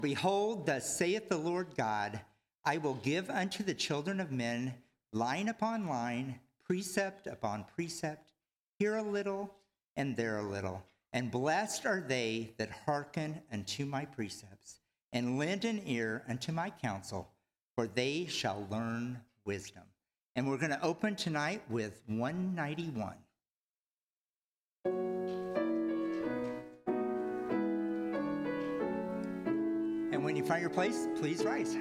Behold, thus saith the Lord God, I will give unto the children of men line upon line, precept upon precept, here a little and there a little. And blessed are they that hearken unto my precepts, and lend an ear unto my counsel, for they shall learn wisdom. And we're going to open tonight with 191. And when you find your place, please rise.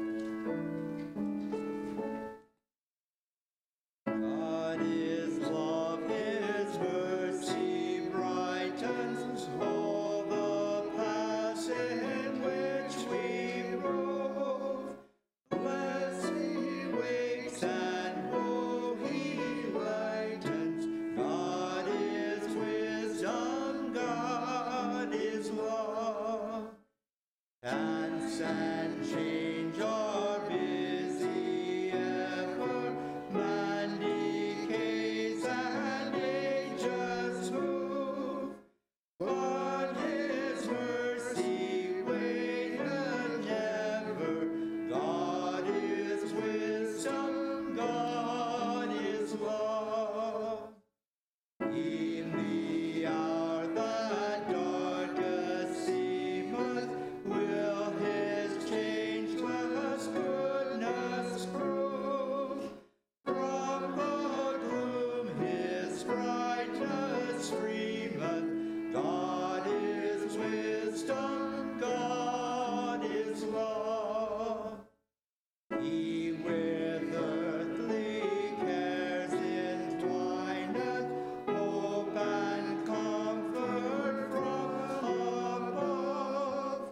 God is love, his mercy brightens all the paths in which we rove. Bless he wakes and woe he lightens. God is wisdom, God is love. Dance and change are busy ever, man decays and ages move. But his mercy waiteth never, God is wisdom, God is love. In the hour that darkest seemeth, will his changeless goodness prove. From the gloom his brightness streameth. God is wisdom, God is love. He with earthly cares entwineth, hope and comfort from above.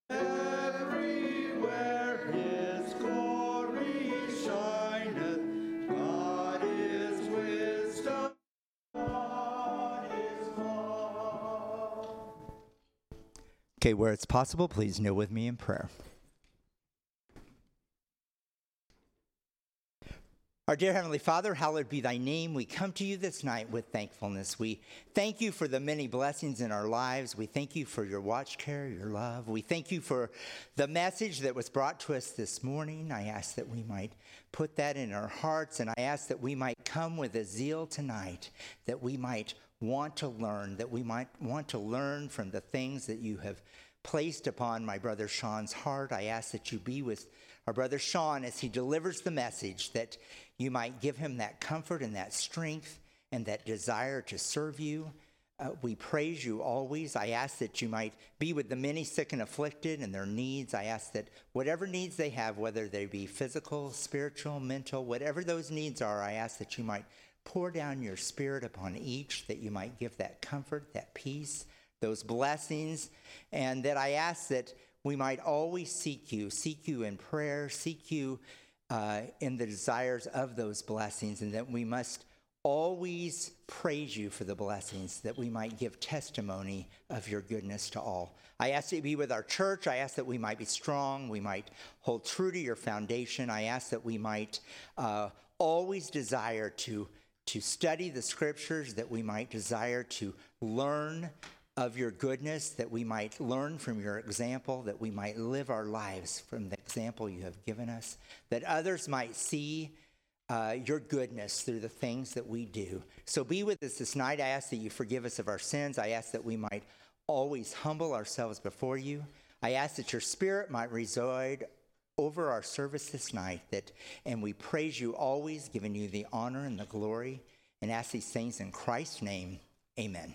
Everywhere his glory shineth. God is wisdom, God is love. Okay, where it's possible, please kneel with me in prayer. Our dear Heavenly Father, hallowed be thy name. We come to you this night with thankfulness. We thank you for the many blessings in our lives. We thank you for your watch care, your love. We thank you for the message that was brought to us this morning. I ask that we might put that in our hearts, and I ask that we might come with a zeal tonight, that we might want to learn, that we might want to learn from the things that you have placed upon my brother Sean's heart. I ask that you be with our brother Sean as he delivers the message, that you might give him that comfort and that strength and that desire to serve you. We praise you always. I ask that you might be with the many sick and afflicted and their needs. I ask that whatever needs they have, whether they be physical, spiritual, mental, whatever those needs are, I ask that you might pour down your spirit upon each, that you might give that comfort, that peace, those blessings, and that I ask that we might always seek you in prayer, seek you in the desires of those blessings, and that we must always praise you for the blessings, that we might give testimony of your goodness to all. I ask that you be with our church. I ask that we might be strong. We might hold true to your foundation. I ask that we might always desire to study the scriptures, that we might desire to learn of your goodness, that we might learn from your example, that we might live our lives from the example you have given us, that others might see your goodness through the things that we do. So be with us this night. I ask that you forgive us of our sins. I ask that we might always humble ourselves before you. I ask that your spirit might reside over our service this night, and we praise you always, giving you the honor and the glory, and ask these things in Christ's name. Amen.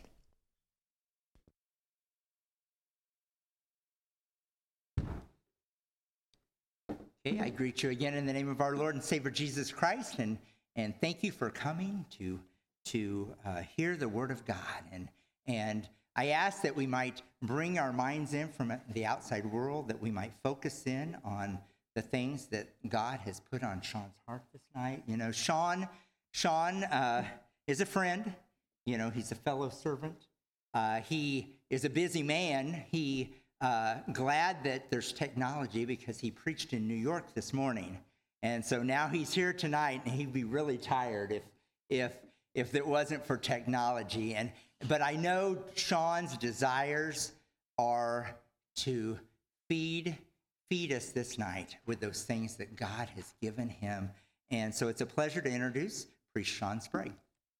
Okay, I greet you again in the name of our Lord and Savior Jesus Christ, and thank you for coming to hear the Word of God. And I ask that we might bring our minds in from the outside world, that we might focus in on the things that God has put on Sean's heart this night. You know, Sean is a friend. You know, he's a fellow servant. He is a busy man. He glad that there's technology, because he preached in New York this morning. And so now he's here tonight, and he'd be really tired if it wasn't for technology. But I know Sean's desires are to feed us this night with those things that God has given him. And so it's a pleasure to introduce Priest Sean Sprague.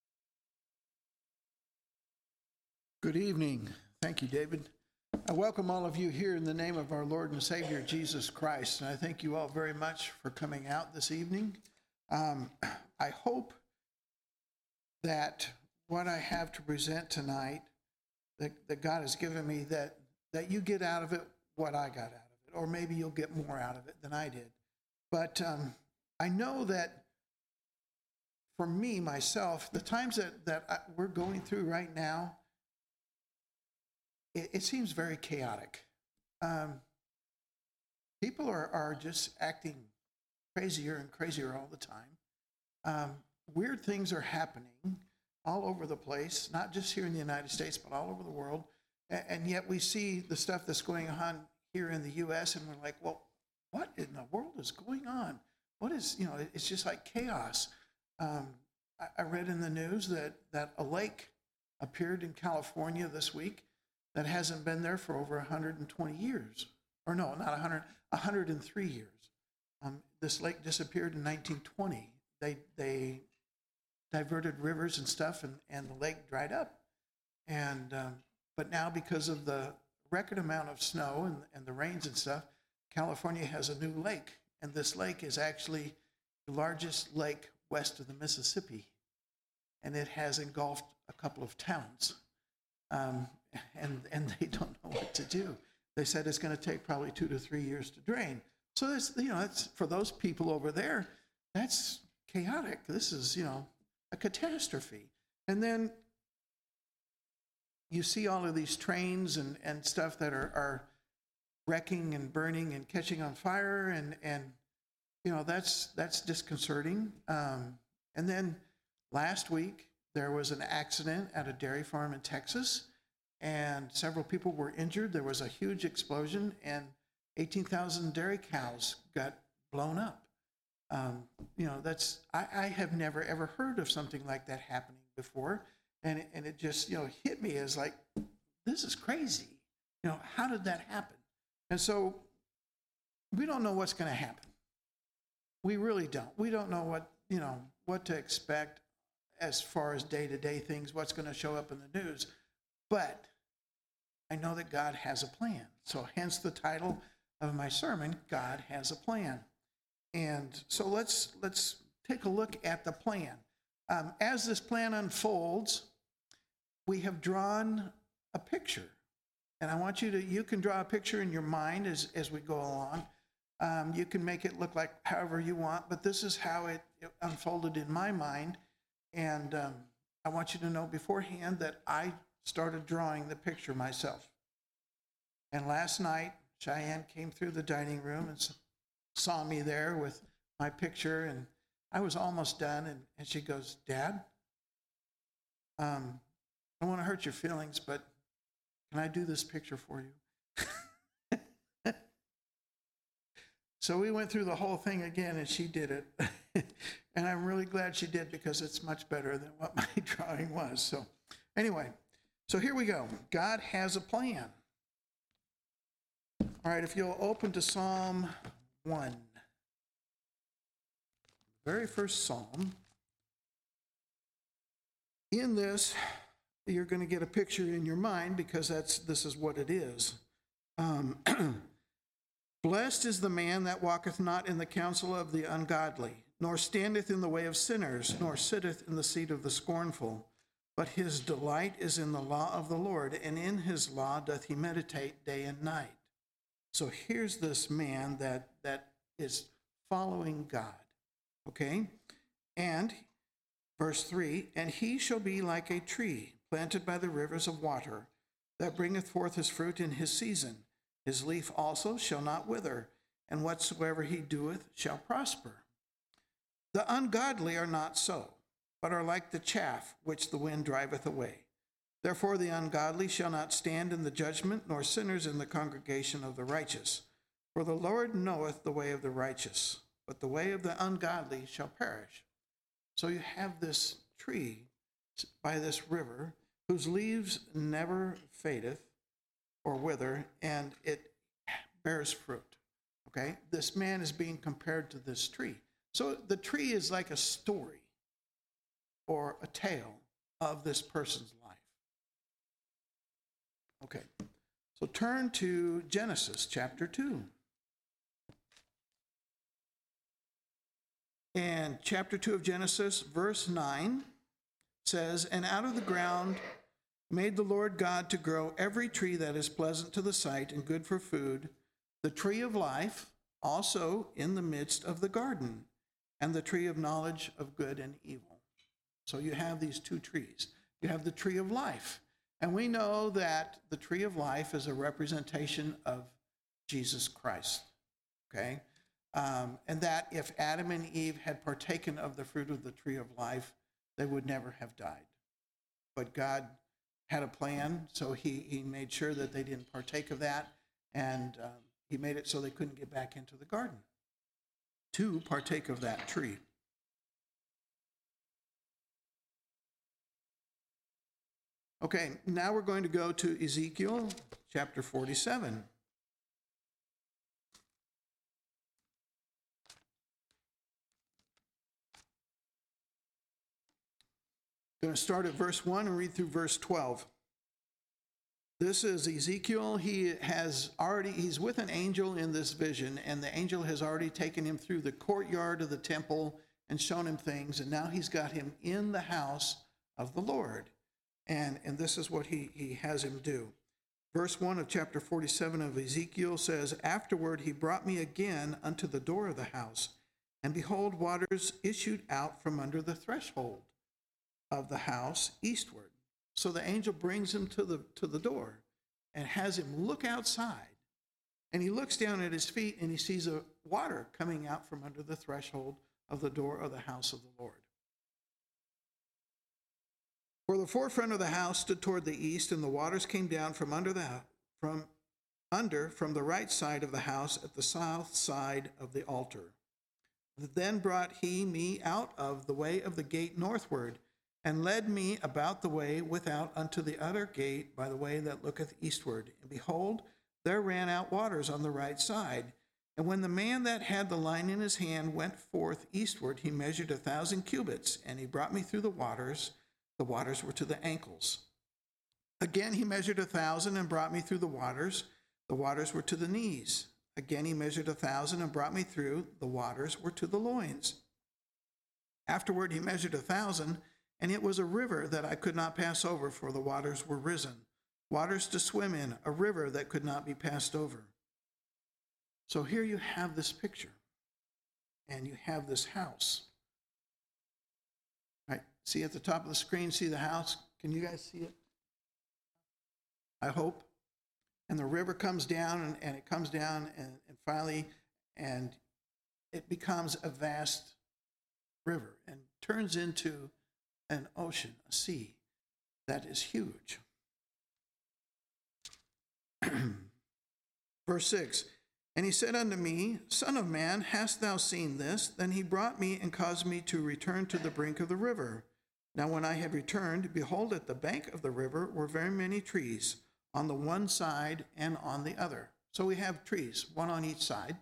Good evening. Thank you, David. I welcome all of you here in the name of our Lord and Savior, Jesus Christ. And I thank you all very much for coming out this evening. I hope that what I have to present tonight, that God has given me, that you get out of it what I got out of it, or maybe you'll get more out of it than I did. But I know that for me, myself, the times that we're going through right now, it seems very chaotic. People are just acting crazier and crazier all the time. Weird things are happening all over the place, not just here in the United States, but all over the world. And yet we see the stuff that's going on here in the U.S., and we're like, well, what in the world is going on? What is, it's just like chaos. I read in the news that a lake appeared in California this week that hasn't been there for over 120 years. Or no, not 100, 103 years. This lake disappeared in 1920. They diverted rivers and stuff, and the lake dried up. And but now, because of the record amount of snow and the rains and stuff, California has a new lake. And this lake is actually the largest lake west of the Mississippi. And it has engulfed a couple of towns. And they don't know what to do. They said it's going to take probably 2 to 3 years to drain. So this, it's for those people over there, that's chaotic. This is, a catastrophe. And then you see all of these trains and stuff that are wrecking and burning and catching on fire, and that's disconcerting. And then last week there was an accident at a dairy farm in Texas, and several people were injured. There was a huge explosion, and 18,000 dairy cows got blown up. I have never ever heard of something like that happening before, and it just hit me as like, this is crazy. How did that happen? And so we don't know what's going to happen. We really don't. We don't know what to expect as far as day-to-day things, what's going to show up in the news. But I know that God has a plan. So hence the title of my sermon, God Has a Plan. And so let's take a look at the plan. As this plan unfolds, we have drawn a picture. And I want you can draw a picture in your mind as we go along. You can make it look like however you want, but this is how it unfolded in my mind. And I want you to know beforehand that I started drawing the picture myself. And last night, Cheyenne came through the dining room and saw me there with my picture, and I was almost done, and she goes, Dad, I don't want to hurt your feelings, but can I do this picture for you? So we went through the whole thing again, and she did it. And I'm really glad she did, because it's much better than what my drawing was. So anyway, so here we go. God has a plan. All right, if you'll open to Psalm 1. Very first Psalm. In this, you're going to get a picture in your mind, because this is what it is. Blessed is the man that walketh not in the counsel of the ungodly, nor standeth in the way of sinners, nor sitteth in the seat of the scornful. But his delight is in the law of the Lord, and in his law doth he meditate day and night. So here's this man that is following God, okay? And verse 3, and he shall be like a tree planted by the rivers of water, that bringeth forth his fruit in his season. His leaf also shall not wither, and whatsoever he doeth shall prosper. The ungodly are not so, but are like the chaff which the wind driveth away. Therefore the ungodly shall not stand in the judgment, nor sinners in the congregation of the righteous. For the Lord knoweth the way of the righteous, but the way of the ungodly shall perish. So you have this tree by this river, whose leaves never fadeth or wither, and it bears fruit. Okay? This man is being compared to this tree. So the tree is like a story or a tale of this person's life. Okay. So turn to Genesis chapter 2. And chapter 2 of Genesis, verse 9 says, "And out of the ground made the Lord God to grow every tree that is pleasant to the sight and good for food, the tree of life also in the midst of the garden, and the tree of knowledge of good and evil." So you have these two trees. You have the tree of life. And we know that the tree of life is a representation of Jesus Christ. Okay? And that if Adam and Eve had partaken of the fruit of the tree of life, they would never have died. But God had a plan, so he made sure that they didn't partake of that, and he made it so they couldn't get back into the garden to partake of that tree. Okay, now we're going to go to Ezekiel chapter 47. I'm going to start at verse 1 and read through verse 12. This is Ezekiel. He's with an angel in this vision, and the angel has already taken him through the courtyard of the temple and shown him things, and now he's got him in the house of the Lord. And this is what he has him do. Verse 1 of chapter 47 of Ezekiel says, "Afterward he brought me again unto the door of the house, and behold, waters issued out from under the threshold of the house eastward." So the angel brings him to the door and has him look outside. And he looks down at his feet and he sees a water coming out from under the threshold of the door of the house of the Lord. For the forefront of the house stood toward the east, and the waters came down from the right side of the house at the south side of the altar. Then brought he me out of the way of the gate northward, and led me about the way without unto the other gate by the way that looketh eastward. And behold, there ran out waters on the right side. And when the man that had the line in his hand went forth eastward, he measured 1,000 cubits, and he brought me through the waters. The waters were to the ankles. Again he measured 1,000 and brought me through the waters. The waters were to the knees. Again he measured 1,000 and brought me through. The waters were to the loins. Afterward he measured 1,000, and it was a river that I could not pass over, for the waters were risen. Waters to swim in, a river that could not be passed over. So here you have this picture, and you have this house. Right? See at the top of the screen, see the house? Can you guys see it? I hope. And the river comes down, and it comes down, and finally, and it becomes a vast river and turns into an ocean, a sea that is huge. Verse 6, "And he said unto me, Son of man, hast thou seen this? Then he brought me and caused me to return to the brink of the river. Now when I had returned, behold, at the bank of the river were very many trees, on the one side and on the other." So we have trees, one on each side.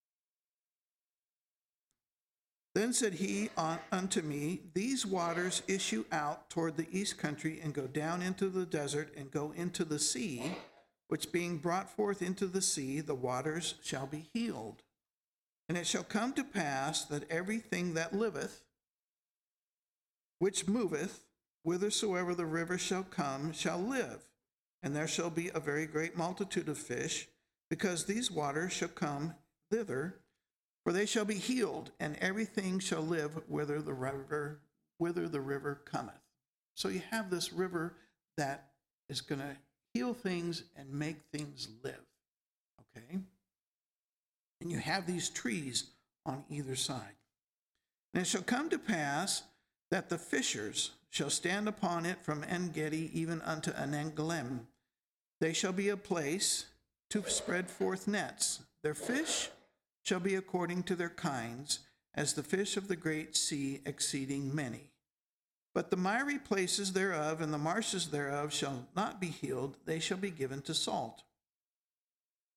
"Then said he unto me, These waters issue out toward the east country, and go down into the desert, and go into the sea, which being brought forth into the sea, the waters shall be healed. And it shall come to pass that everything that liveth, which moveth, whithersoever the river shall come, shall live. And there shall be a very great multitude of fish, because these waters shall come thither, for they shall be healed, and everything shall live whither the river cometh." So you have this river that is going to heal things and make things live. Okay? And you have these trees on either side. "And it shall come to pass that the fishers shall stand upon it from En Gedi even unto Eneglaim. They shall be a place to spread forth nets. Their fish shall be according to their kinds, as the fish of the great sea, exceeding many. But the miry places thereof and the marshes thereof shall not be healed, they shall be given to salt.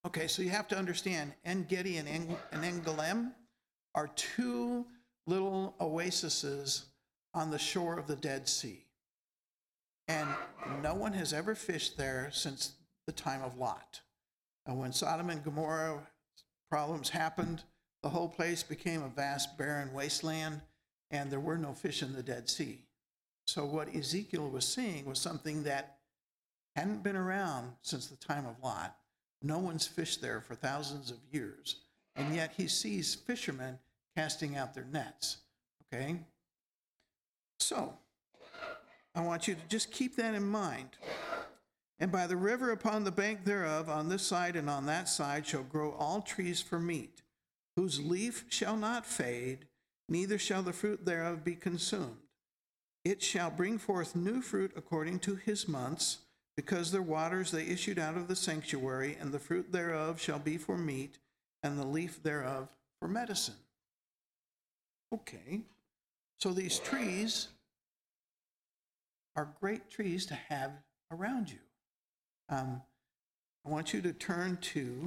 Okay, so you have to understand, En Gedi and En Galem are two little oases on the shore of the Dead Sea. And no one has ever fished there since the time of Lot. And when Sodom and Gomorrah problems happened, the whole place became a vast barren wasteland, and there were no fish in the Dead Sea. So what Ezekiel was seeing was something that hadn't been around since the time of Lot. No one's fished there for thousands of years, and yet he sees fishermen casting out their nets. Okay? So, I want you to just keep that in mind. And by the river upon the bank thereof, on this side and on that side, shall grow all trees for meat, whose leaf shall not fade, neither shall the fruit thereof be consumed. It shall bring forth new fruit according to his months, because their waters they issued out of the sanctuary, and the fruit thereof shall be for meat, and the leaf thereof for medicine. Okay, so these trees are great trees to have around you. I want you to turn to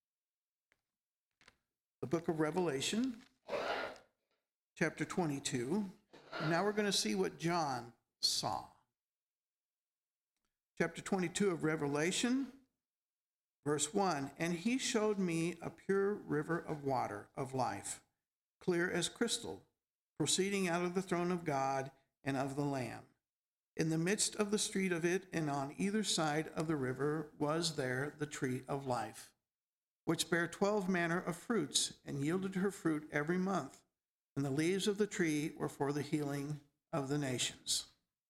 the book of Revelation, chapter 22. And now we're going to see what John saw. Chapter 22 of Revelation, verse 1. And he showed me a pure river of water of life, clear as crystal, proceeding out of the throne of God and of the Lamb. In the midst of the street of it, and on either side of the river, was there the tree of life, which bare 12 manner of fruits, and yielded her fruit every month. And the leaves of the tree were for the healing of the nations.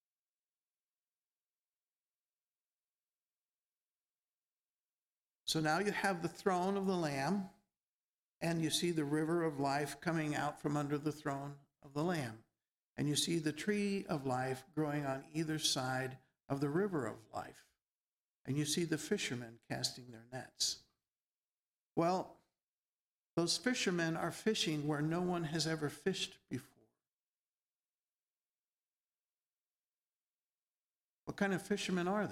So now you have the throne of the Lamb, and you see the river of life coming out from under the throne of the Lamb. And you see the tree of life growing on either side of the river of life. And you see the fishermen casting their nets. Well, those fishermen are fishing where no one has ever fished before. What kind of fishermen are they?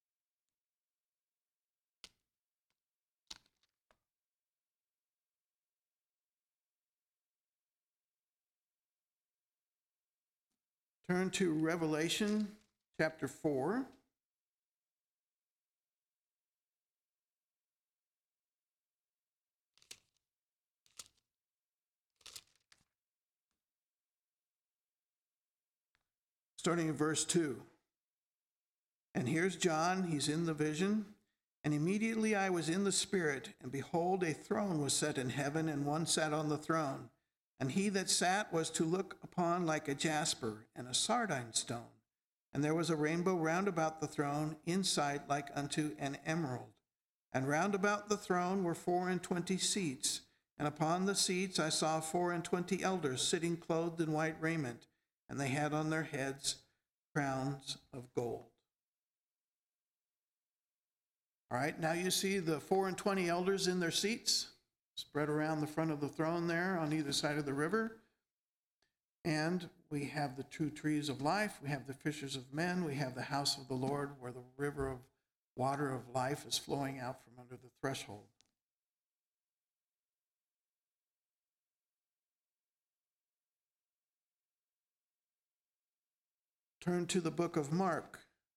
Turn to Revelation chapter 4. Starting in verse 2. And here's John, he's in the vision. And immediately I was in the Spirit, and behold, a throne was set in heaven, and one sat on the throne. And he that sat was to look upon like a jasper and a sardine stone. And there was a rainbow round about the throne, inside like unto an emerald. And round about the throne were 24 seats. And upon the seats I saw 24 elders sitting clothed in white raiment, and they had on their heads crowns of gold. All right, now you see the 24 elders in their seats, spread around the front of the throne there on either side of the river. And we have the two trees of life, we have the fishers of men, we have the house of the Lord, where the river of water of life is flowing out from under the threshold. Turn to the book of Mark.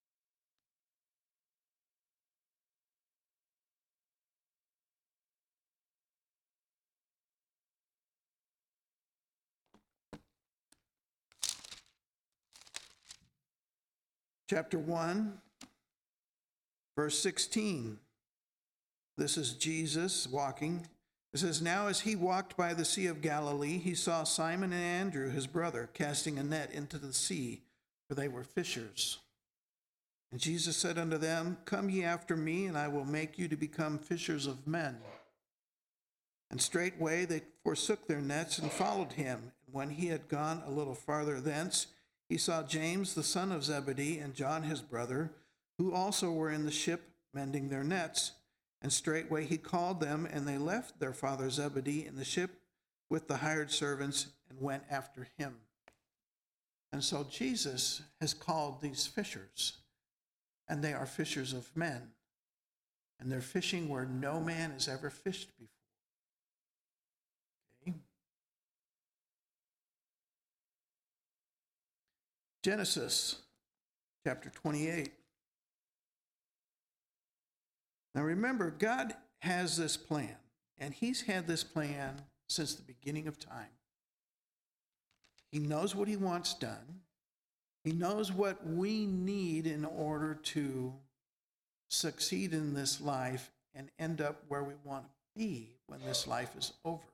Chapter 1, verse 16. This is Jesus walking. It says, Now as he walked by the Sea of Galilee, he saw Simon and Andrew, his brother, casting a net into the sea, for they were fishers. And Jesus said unto them, Come ye after me, and I will make you to become fishers of men. And straightway they forsook their nets and followed him. And when he had gone a little farther thence, he saw James the son of Zebedee and John his brother, who also were in the ship mending their nets. And straightway he called them, and they left their father Zebedee in the ship with the hired servants and went after him. And so Jesus has called these fishers, and they are fishers of men. And they're fishing where no man has ever fished before. Okay? Genesis chapter 28. Now remember, God has this plan, and he's had this plan since the beginning of time. He knows what he wants done. He knows what we need in order to succeed in this life and end up where we want to be when this life is over.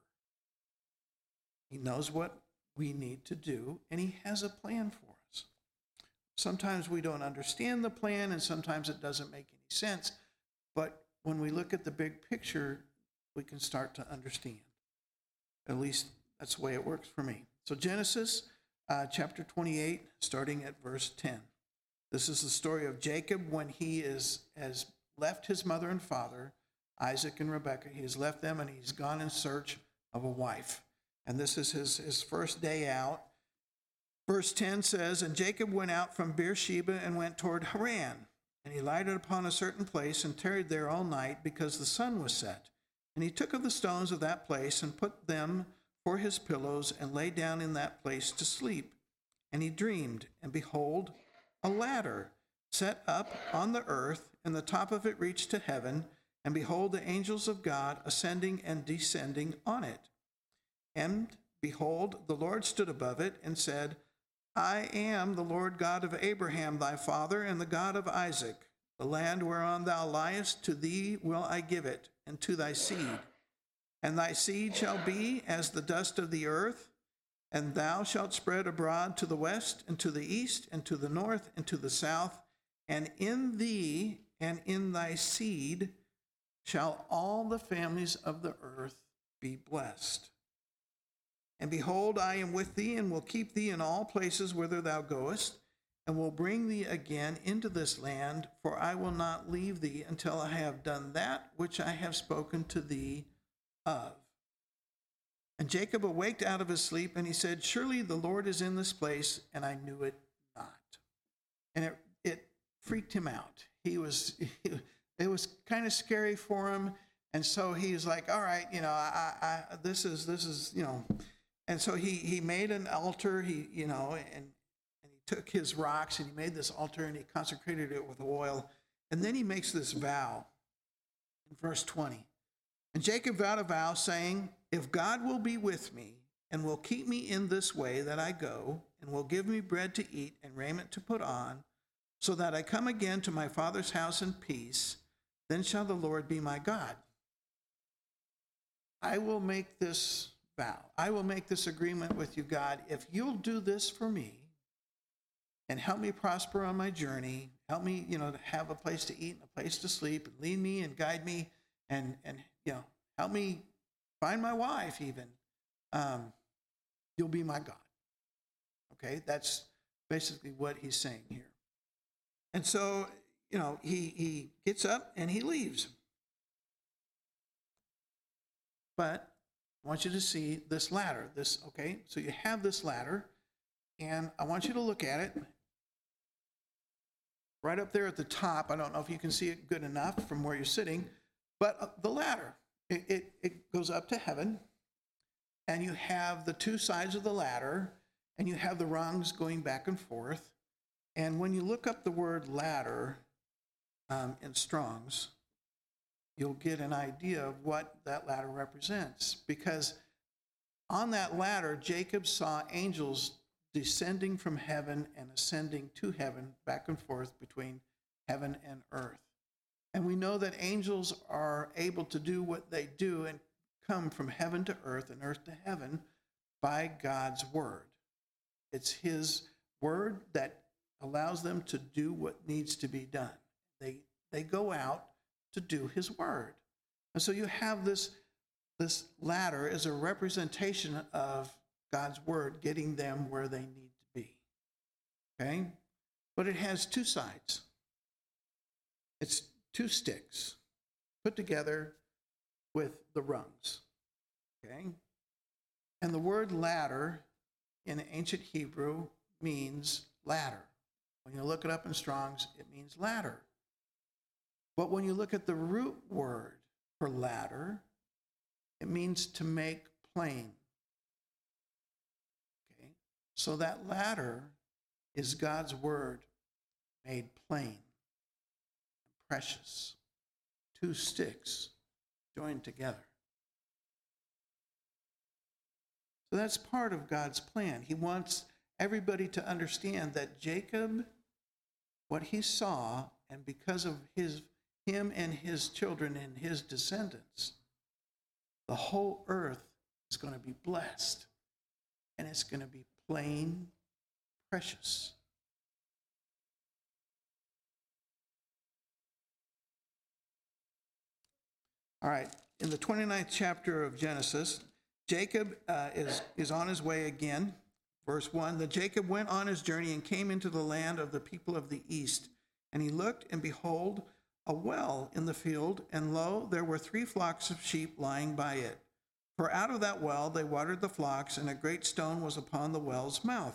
He knows what we need to do, and he has a plan for us. Sometimes we don't understand the plan, and sometimes it doesn't make any sense. But when we look at the big picture, we can start to understand. At least that's the way it works for me. So Genesis chapter 28, starting at verse 10. This is the story of Jacob when he has left his mother and father, Isaac and Rebekah. He has left them and he's gone in search of a wife. And this is his first day out. Verse 10 says, "And Jacob went out from Beersheba and went toward Haran. And he lighted upon a certain place and tarried there all night because the sun was set. And he took of the stones of that place and put them for his pillows and lay down in that place to sleep. And he dreamed, and behold, a ladder set up on the earth, and the top of it reached to heaven, and behold, the angels of God ascending and descending on it. And behold, the Lord stood above it and said, I am the Lord God of Abraham thy father, and the God of Isaac. The land whereon thou liest, to thee will I give it, and to thy seed. And thy seed shall be as the dust of the earth, and thou shalt spread abroad to the west, and to the east, and to the north, and to the south. And in thee and in thy seed shall all the families of the earth be blessed. And behold, I am with thee, and will keep thee in all places whither thou goest, and will bring thee again into this land, for I will not leave thee until I have done that which I have spoken to thee of. And Jacob awaked out of his sleep, and he said, Surely the Lord is in this place, and I knew it not. And it freaked him out. It was kind of scary for him, and so he's like, all right, this is. And so he made an altar, and he took his rocks and he made this altar and he consecrated it with oil. And then he makes this vow in verse 20. And Jacob vowed a vow saying, If God will be with me and will keep me in this way that I go, and will give me bread to eat and raiment to put on, so that I come again to my father's house in peace, then shall the Lord be my God. I will make this vow. I will make this agreement with you, God. If you'll do this for me and help me prosper on my journey, help me, to have a place to eat and a place to sleep, and lead me and guide me and help me find my wife even, you'll be my God. Okay, that's basically what he's saying here. And so, he gets up and he leaves. But I want you to see this ladder. So you have this ladder, and I want you to look at it. Right up there at the top, I don't know if you can see it good enough from where you're sitting, but the ladder, it goes up to heaven, and you have the two sides of the ladder, and you have the rungs going back and forth. And when you look up the word ladder in Strong's, you'll get an idea of what that ladder represents. Because on that ladder, Jacob saw angels descending from heaven and ascending to heaven, back and forth between heaven and earth. And we know that angels are able to do what they do and come from heaven to earth and earth to heaven by God's word. It's his word that allows them to do what needs to be done. They go out to do his word. And so you have this ladder as a representation of God's word getting them where they need to be. Okay? But it has two sides. It's two sticks put together with the rungs. Okay? And the word ladder in ancient Hebrew means ladder. When you look it up in Strong's, it means ladder. But when you look at the root word for ladder, it means to make plain. Okay? So that ladder is God's word made plain, precious. Two sticks joined together. So that's part of God's plan. He wants everybody to understand that Jacob, what he saw, and because of him and his children and his descendants, the whole earth is going to be blessed, and it's going to be plain, precious. All right, in the 29th chapter of Genesis, Jacob is on his way again. Verse 1, "Then Jacob went on his journey and came into the land of the people of the east. And he looked, and behold, a well in the field, and lo, there were 3 flocks of sheep lying by it. For out of that well they watered the flocks, and a great stone was upon the well's mouth.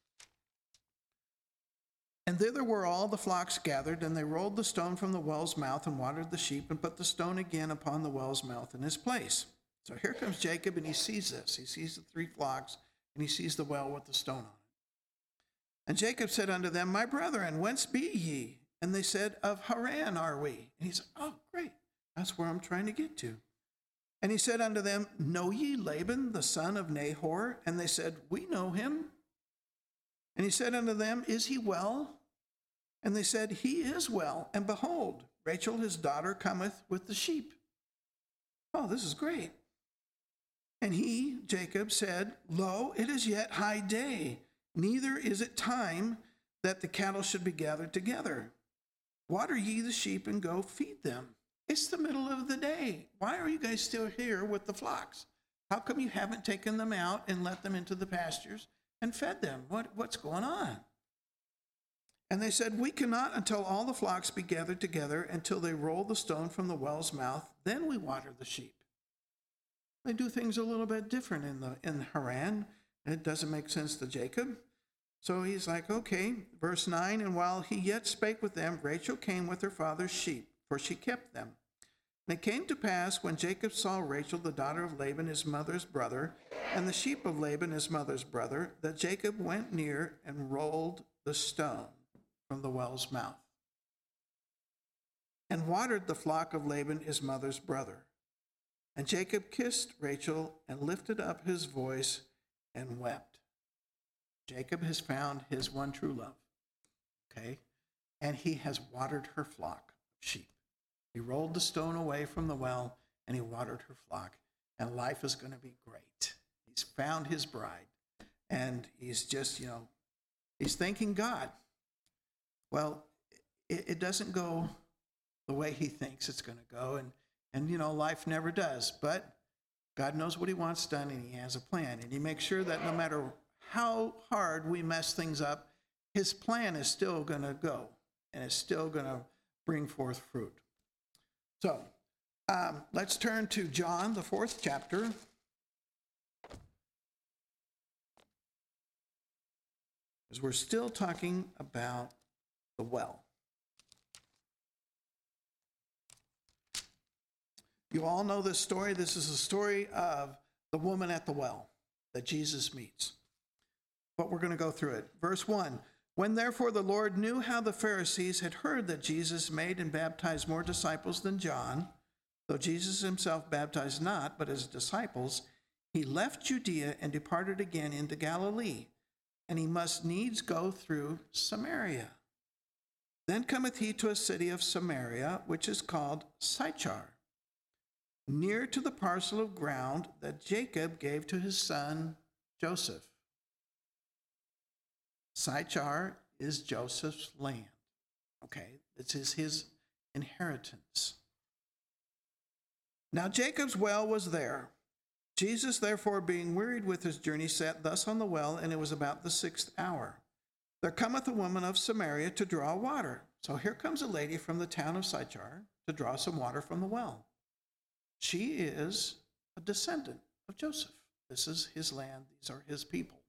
And thither were all the flocks gathered, and they rolled the stone from the well's mouth and watered the sheep, and put the stone again upon the well's mouth in his place." So here comes Jacob, and he sees this. He sees the 3 flocks, and he sees the well with the stone on it. "And Jacob said unto them, My brethren, whence be ye? And they said, Of Haran are we." And he said, "Oh, great. That's where I'm trying to get to." And he said unto them, "Know ye Laban, the son of Nahor?" And they said, "We know him." And he said unto them, "Is he well?" And they said, "He is well. And behold, Rachel his daughter cometh with the sheep." Oh, this is great. "And he," Jacob, "said, Lo, it is yet high day, neither is it time that the cattle should be gathered together. Water ye the sheep and go feed them." It's the middle of the day. Why are you guys still here with the flocks? How come you haven't taken them out and let them into the pastures and fed them? What's going on? And they said, "We cannot until all the flocks be gathered together, until they roll the stone from the well's mouth. Then we water the sheep." They do things a little bit different in Haran, and it doesn't make sense to Jacob. So he's like, okay. Verse 9, "And while he yet spake with them, Rachel came with her father's sheep, for she kept them. And it came to pass, when Jacob saw Rachel, the daughter of Laban, his mother's brother, and the sheep of Laban, his mother's brother, that Jacob went near and rolled the stone from the well's mouth, and watered the flock of Laban, his mother's brother. And Jacob kissed Rachel and lifted up his voice and wept." Jacob has found his one true love, okay? And he has watered her flock of sheep. He rolled the stone away from the well, and he watered her flock, and life is going to be great. He's found his bride, and he's just, he's thanking God. Well, it doesn't go the way he thinks it's going to go, and life never does. But God knows what he wants done, and he has a plan. And he makes sure that no matter how hard we mess things up, his plan is still going to go, and it's still going to bring forth fruit. So let's turn to John, the 4th chapter. Because we're still talking about the well. You all know this story. This is the story of the woman at the well that Jesus meets. But we're going to go through it. Verse 1, "When therefore the Lord knew how the Pharisees had heard that Jesus made and baptized more disciples than John, though Jesus himself baptized not, but his disciples, he left Judea and departed again into Galilee. And he must needs go through Samaria. Then cometh he to a city of Samaria, which is called Sychar, near to the parcel of ground that Jacob gave to his son Joseph." Sychar is Joseph's land. Okay, this is his inheritance. "Now Jacob's well was there. Jesus, therefore, being wearied with his journey, sat thus on the well, and it was about the 6th hour. There cometh a woman of Samaria to draw water." So here comes a lady from the town of Sychar to draw some water from the well. She is a descendant of Joseph. This is his land. These are his people.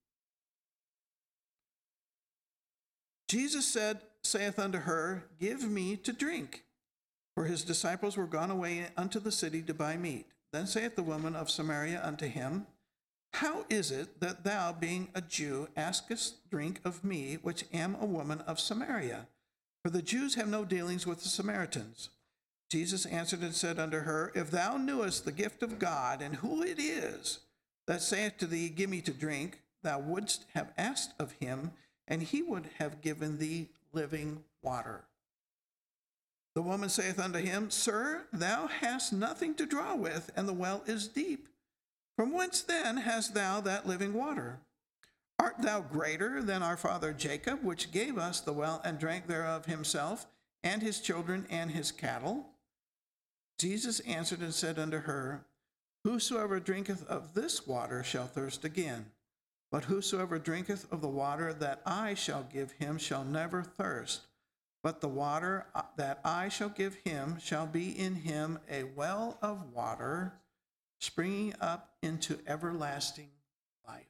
"Jesus saith unto her, Give me to drink. for his disciples were gone away unto the city to buy meat. Then saith the woman of Samaria unto him, How is it that thou, being a Jew, askest drink of me, which am a woman of Samaria? For the Jews have no dealings with the Samaritans. Jesus answered and said unto her, If thou knewest the gift of God, and who it is that saith to thee, Give me to drink, thou wouldst have asked of him, and he would have given thee living water. The woman saith unto him, Sir, thou hast nothing to draw with, and the well is deep. From whence then hast thou that living water? Art thou greater than our father Jacob, which gave us the well and drank thereof himself, and his children, and his cattle? Jesus answered and said unto her, Whosoever drinketh of this water shall thirst again. But whosoever drinketh of the water that I shall give him shall never thirst. But the water that I shall give him shall be in him a well of water, springing up into everlasting life.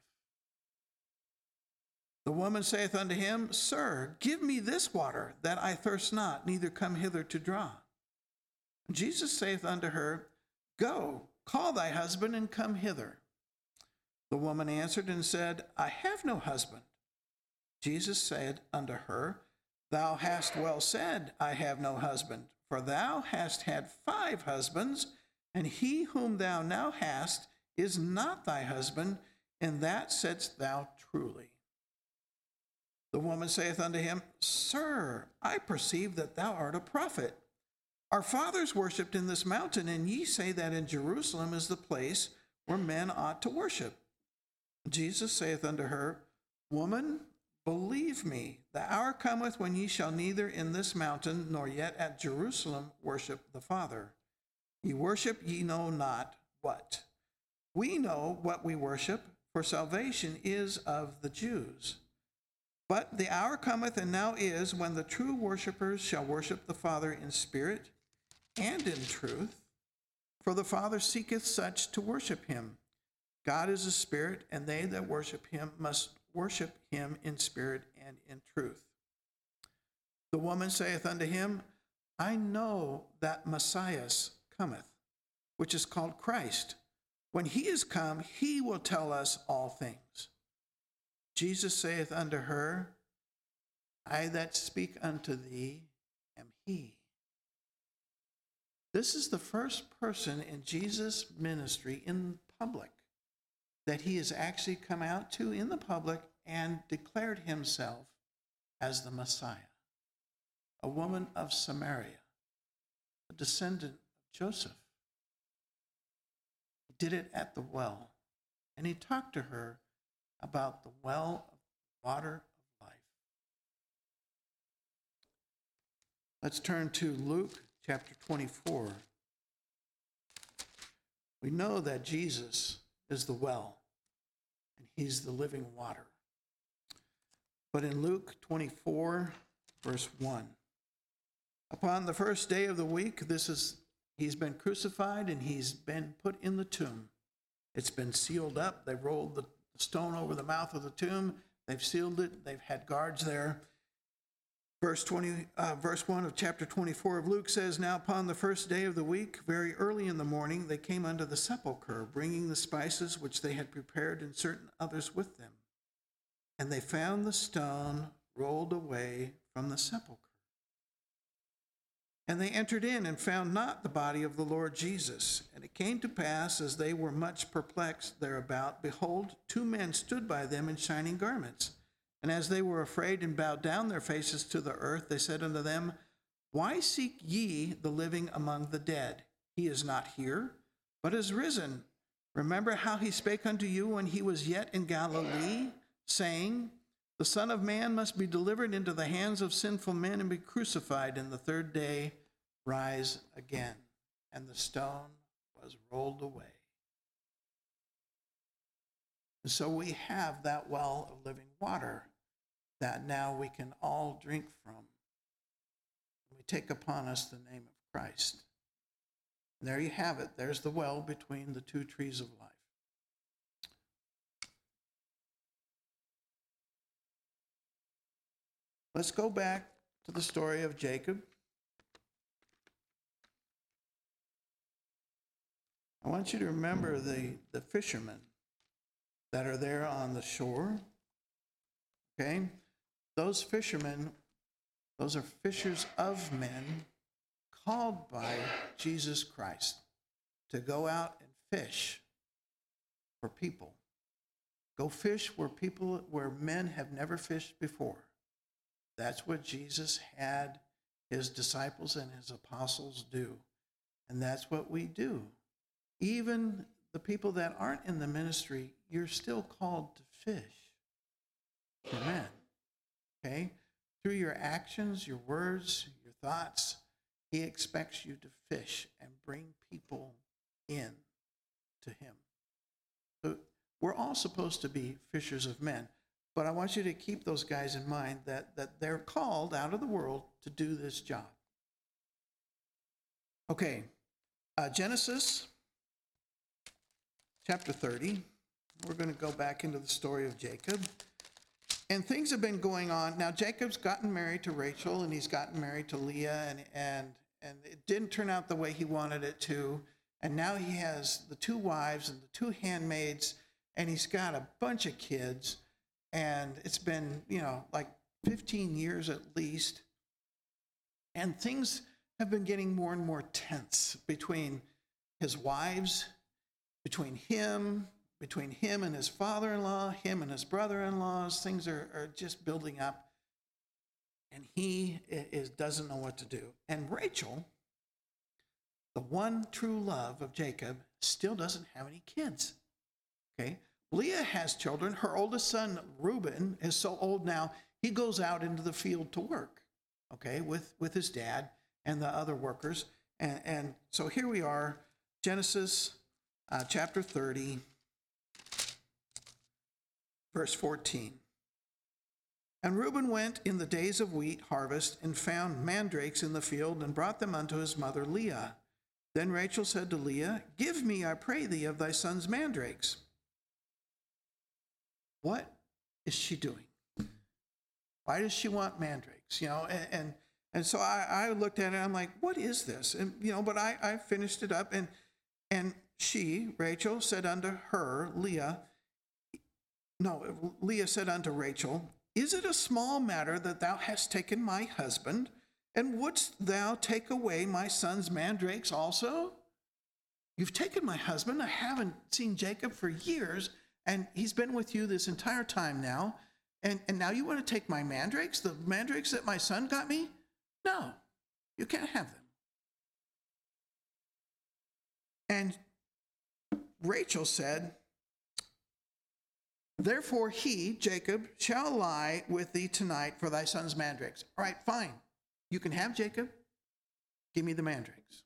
The woman saith unto him, Sir, give me this water, that I thirst not, neither come hither to draw. Jesus saith unto her, Go, call thy husband, and come hither. The woman answered and said, I have no husband. Jesus said unto her, Thou hast well said, I have no husband, for thou hast had 5 husbands, and he whom thou now hast is not thy husband, and that saidst thou truly. The woman saith unto him, Sir, I perceive that thou art a prophet. Our fathers worshipped in this mountain, and ye say that in Jerusalem is the place where men ought to worship. Jesus saith unto her, Woman, believe me, the hour cometh when ye shall neither in this mountain nor yet at Jerusalem worship the Father. Ye worship ye know not what. We know what we worship, for salvation is of the Jews. But the hour cometh, and now is, when the true worshipers shall worship the Father in spirit and in truth, for the Father seeketh such to worship him. God is a spirit, and they that worship him must worship him in spirit and in truth. The woman saith unto him, I know that Messiah cometh, which is called Christ. When he is come, he will tell us all things. Jesus saith unto her, I that speak unto thee am he. This is the first person in Jesus' ministry in public that he has actually come out to in the public and declared himself as the Messiah. A woman of Samaria, a descendant of Joseph. He did it at the well, and he talked to her about the well of water of life. Let's turn to Luke chapter 24. We know that Jesus is the well, and he's the living water. But in Luke 24, verse 1, upon the first day of the week, he's been crucified and he's been put in the tomb. It's been sealed up. They rolled the stone over the mouth of the tomb. They've sealed it. They've had guards there. Verse 1 of chapter 24 of Luke says, Now upon the first day of the week, very early in the morning, they came unto the sepulchre, bringing the spices which they had prepared, and certain others with them. And they found the stone rolled away from the sepulchre. And they entered in and found not the body of the Lord Jesus. And it came to pass, as they were much perplexed thereabout, behold, 2 men stood by them in shining garments. And as they were afraid and bowed down their faces to the earth, they said unto them, Why seek ye the living among the dead? He is not here, but is risen. Remember how he spake unto you when he was yet in Galilee, saying, The Son of Man must be delivered into the hands of sinful men and be crucified, and the 3rd day rise again. And the stone was rolled away. And so we have that well of living water that now we can all drink from. We take upon us the name of Christ. And there you have it. There's the well between the 2 trees of life. Let's go back to the story of Jacob. I want you to remember the fishermen that are there on the shore. Okay? Those fishermen, those are fishers of men called by Jesus Christ to go out and fish for people. Go fish where men have never fished before. That's what Jesus had his disciples and his apostles do. And that's what we do. Even the people that aren't in the ministry, you're still called to fish for men. Okay? Through your actions, your words, your thoughts, he expects you to fish and bring people in to him. So we're all supposed to be fishers of men. But I want you to keep those guys in mind that they're called out of the world to do this job. Okay, Genesis chapter 30. We're going to go back into the story of Jacob. And things have been going on. Now, Jacob's gotten married to Rachel, and he's gotten married to Leah, and it didn't turn out the way he wanted it to. And now he has the 2 wives and the 2 handmaids, and he's got a bunch of kids. And it's been, like 15 years at least. And things have been getting more and more tense between his wives, between him and his father-in-law, him and his brother-in-laws. Things are just building up. And he doesn't know what to do. And Rachel, the one true love of Jacob, still doesn't have any kids. Okay? Leah has children. Her oldest son, Reuben, is so old now, he goes out into the field to work, okay, with his dad and the other workers. And so here we are, Genesis chapter 30, verse 14. And Reuben went in the days of wheat harvest and found mandrakes in the field and brought them unto his mother Leah. Then Rachel said to Leah, "Give me, I pray thee, of thy son's mandrakes." What is she doing? Why does she want mandrakes? And so I looked at it, and I'm like, what is this? And but I finished it up, and she, Rachel, said unto her, Leah said unto Rachel, "Is it a small matter that thou hast taken my husband? And wouldst thou take away my son's mandrakes also? You've taken my husband. I haven't seen Jacob for years, and he's been with you this entire time now. And now you want to take my mandrakes, the mandrakes that my son got me? No, you can't have them." And Rachel said, "Therefore he, Jacob, shall lie with thee tonight for thy son's mandrakes." All right, fine. You can have Jacob. Give me the mandrakes.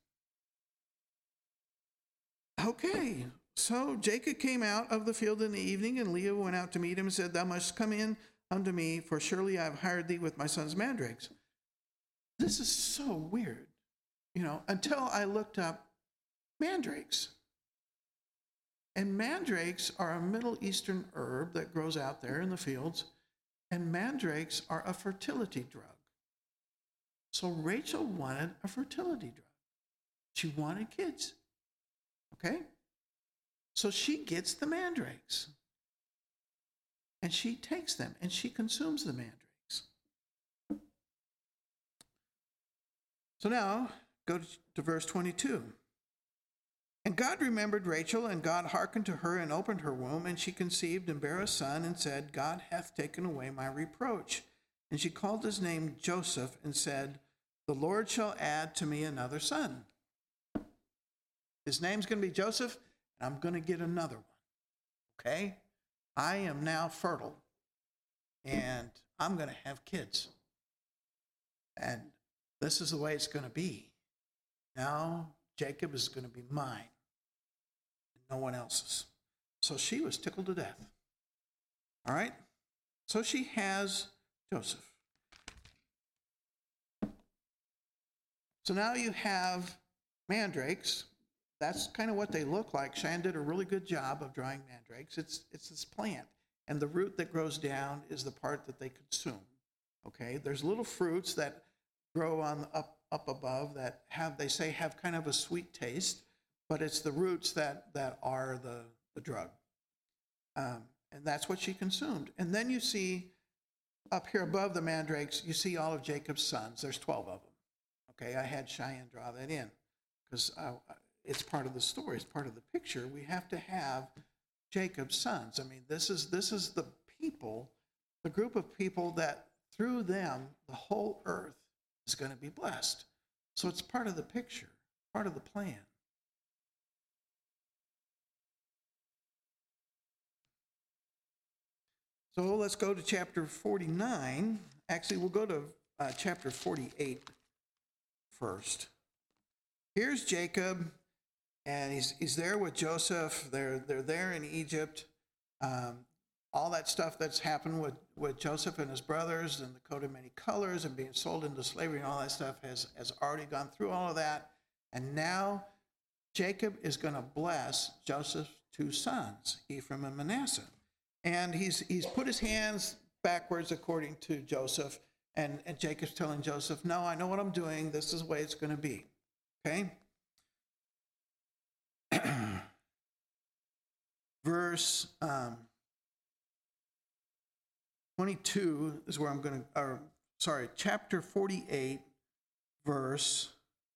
Okay. So Jacob came out of the field in the evening, and Leah went out to meet him and said, "Thou must come in unto me, for surely I have hired thee with my son's mandrakes." This is so weird, until I looked up mandrakes. And mandrakes are a Middle Eastern herb that grows out there in the fields, and mandrakes are a fertility drug. So Rachel wanted a fertility drug. She wanted kids, okay? So she gets the mandrakes, and she takes them, and she consumes the mandrakes. So now, go to verse 22. And God remembered Rachel, and God hearkened to her and opened her womb, and she conceived and bare a son, and said, "God hath taken away my reproach." And she called his name Joseph, and said, "The Lord shall add to me another son." His name's going to be Joseph, and I'm going to get another one. Okay? I am now fertile, and I'm going to have kids. And this is the way it's going to be. Now, Jacob is going to be mine, and no one else's. So she was tickled to death. All right? So she has Joseph. So now you have mandrakes. That's kind of what they look like. Shan did a really good job of drawing mandrakes. It's this plant, and the root that grows down is the part that they consume. Okay? There's little fruits that grow on up above that have kind of a sweet taste, but it's the roots that are the drug. And that's what she consumed. And then you see up here above the mandrakes, you see all of Jacob's sons. There's 12 of them. Okay, I had Cheyenne draw that in because it's part of the story. It's part of the picture. We have to have Jacob's sons. I mean, this is the people, the group of people that through them, the whole earth is going to be blessed. So it's part of the picture, part of the plan. So let's go to chapter 49. Actually, we'll go to chapter 48 first. Here's Jacob, and he's there with Joseph. They're there in Egypt. All that stuff that's happened with Joseph and his brothers and the coat of many colors and being sold into slavery and all that stuff has already gone through all of that. And now Jacob is going to bless Joseph's two sons, Ephraim and Manasseh. And he's put his hands backwards according to Joseph. And Jacob's telling Joseph, no, I know what I'm doing. This is the way it's going to be. Okay? Verse 22 is where I'm going to, chapter 48, verse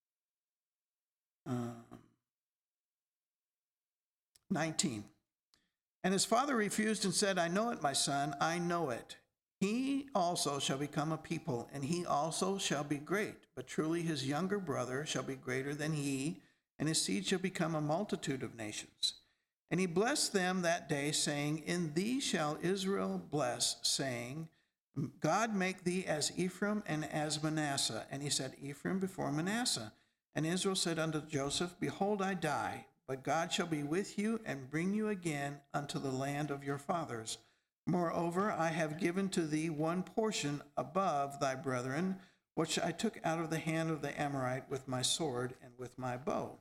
19. And his father refused and said, I know it, my son, I know it. He also shall become a people, and he also shall be great. But truly his younger brother shall be greater than he, and his seed shall become a multitude of nations. And he blessed them that day, saying, in thee shall Israel bless, saying, God make thee as Ephraim and as Manasseh. And he said, Ephraim before Manasseh. And Israel said unto Joseph, behold, I die, but God shall be with you and bring you again unto the land of your fathers. Moreover, I have given to thee one portion above thy brethren, which I took out of the hand of the Amorite with my sword and with my bow.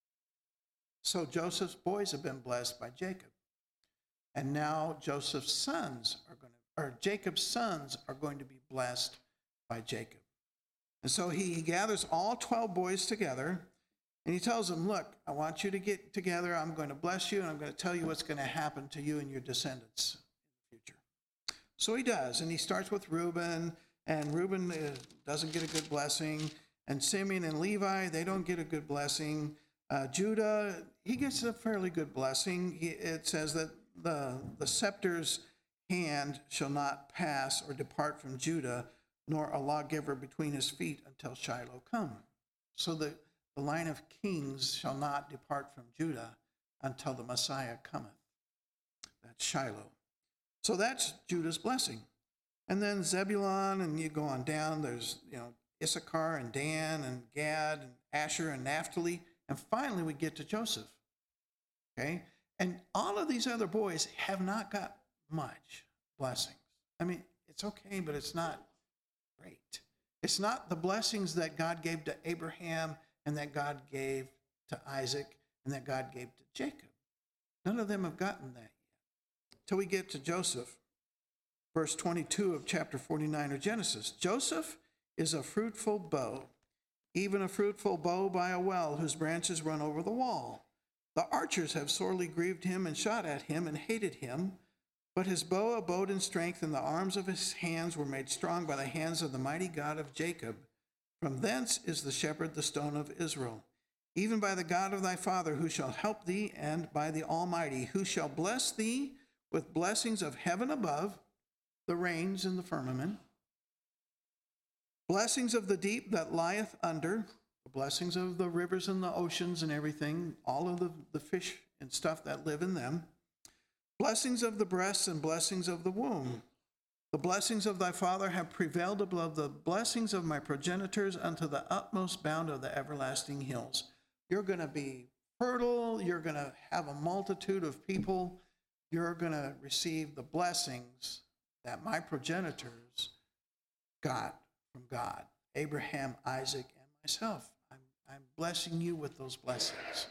So Joseph's boys have been blessed by Jacob. And now Jacob's sons are going to be blessed by Jacob. And so he gathers all 12 boys together, and he tells them, look, I want you to get together. I'm going to bless you, and I'm going to tell you what's going to happen to you and your descendants in the future. So he does, and he starts with Reuben, and Reuben doesn't get a good blessing. And Simeon and Levi, they don't get a good blessing. Judah, he gets a fairly good blessing. It says that the scepter's hand shall not pass or depart from Judah, nor a lawgiver between his feet until Shiloh come. So the line of kings shall not depart from Judah until the Messiah cometh. That's Shiloh. So that's Judah's blessing. And then Zebulun, and you go on down, there's Issachar and Dan and Gad and Asher and Naphtali. And finally we get to Joseph. Okay? And all of these other boys have not got much blessings. I mean, it's okay, but it's not great. It's not the blessings that God gave to Abraham and that God gave to Isaac and that God gave to Jacob. None of them have gotten that yet. Till we get to Joseph. Verse 22 of chapter 49 of Genesis. Joseph is a fruitful bow, even a fruitful bow by a well whose branches run over the wall. The archers have sorely grieved him and shot at him and hated him. But his bow abode in strength, and the arms of his hands were made strong by the hands of the mighty God of Jacob. From thence is the shepherd the stone of Israel, even by the God of thy father, who shall help thee, and by the Almighty, who shall bless thee with blessings of heaven above, the rains in the firmament, blessings of the deep that lieth under, the blessings of the rivers and the oceans and everything, all of the fish and stuff that live in them, blessings of the breasts and blessings of the womb. The blessings of thy father have prevailed above the blessings of my progenitors unto the utmost bound of the everlasting hills. You're going to be fertile. You're going to have a multitude of people. You're going to receive the blessings that my progenitors got from God, Abraham, Isaac, and myself. I'm blessing you with those blessings.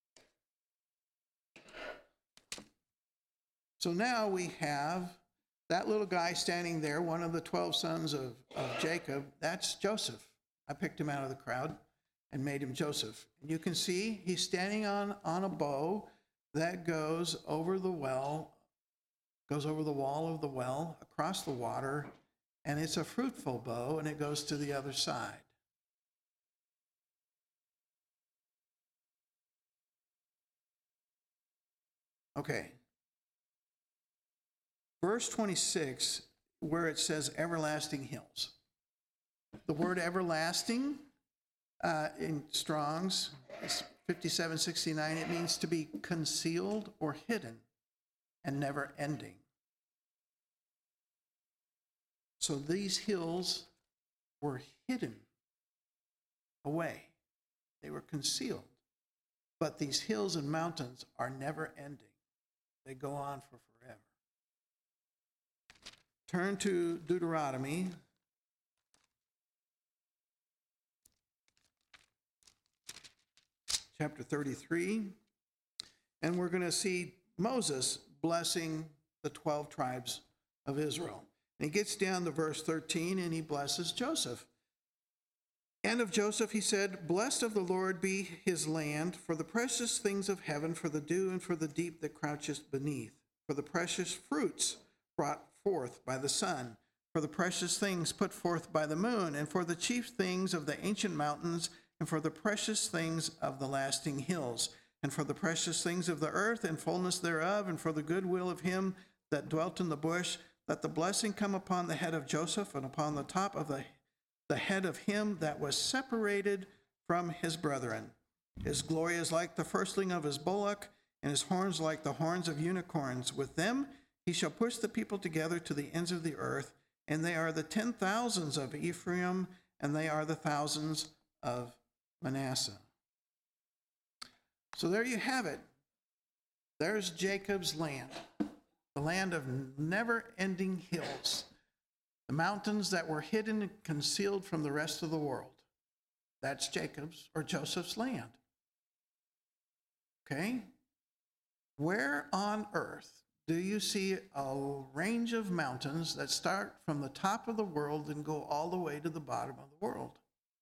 So now we have that little guy standing there, one of the 12 sons of Jacob. That's Joseph. I picked him out of the crowd. and made him Joseph. And you can see he's standing on a bow that goes over the well, goes over the wall of the well, across the water, and it's a fruitful bow, and it goes to the other side. Okay. Verse 26, where it says everlasting hills. The word everlasting in Strong's 5769, it means to be concealed or hidden and never ending. So these hills were hidden away. They were concealed. But these hills and mountains are never ending. They go on for forever. Turn to Deuteronomy chapter 33, and we're going to see Moses blessing the 12 tribes of Israel. And he gets down to verse 13, and he blesses Joseph. And of Joseph he said, "Blessed of the Lord be his land, for the precious things of heaven, for the dew and for the deep that crouches beneath, for the precious fruits brought forth by the sun, for the precious things put forth by the moon, and for the chief things of the ancient mountains, and for the precious things of the lasting hills, and for the precious things of the earth and fullness thereof, and for the good will of him that dwelt in the bush, let the blessing come upon the head of Joseph and upon the top of the head of him that was separated from his brethren. His glory is like the firstling of his bullock, and his horns like the horns of unicorns. With them he shall push the people together to the ends of the earth, and they are the 10,000s of Ephraim, and they are the thousands of Manasseh." So there you have it. There's Jacob's land, the land of never-ending hills, the mountains that were hidden and concealed from the rest of the world. That's Jacob's or Joseph's land. Okay? Where on earth do you see a range of mountains that start from the top of the world and go all the way to the bottom of the world?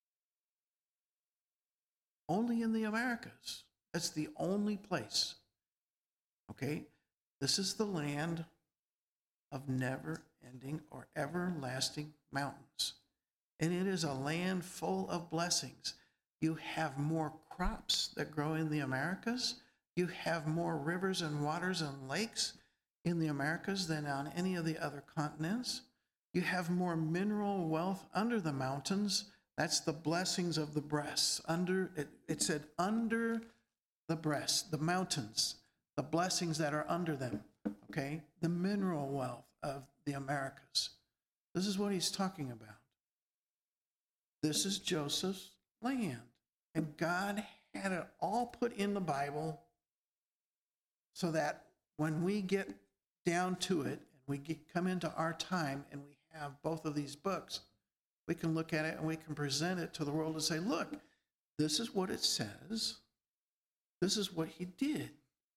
Only in the Americas. That's the only place. Okay? This is the land of never-ending or everlasting mountains. And it is a land full of blessings. You have more crops that grow in the Americas. You have more rivers and waters and lakes in the Americas than on any of the other continents. You have more mineral wealth under the mountains. That's the blessings of the breasts. It said under the breasts, the mountains, the blessings that are under them. Okay, the mineral wealth of the Americas. This is what he's talking about. This is Joseph's land. And God had it all put in the Bible so that when we get down to it, and we come into our time and we have both of these books, we can look at it and we can present it to the world and say, look, this is what it says. This is what he did.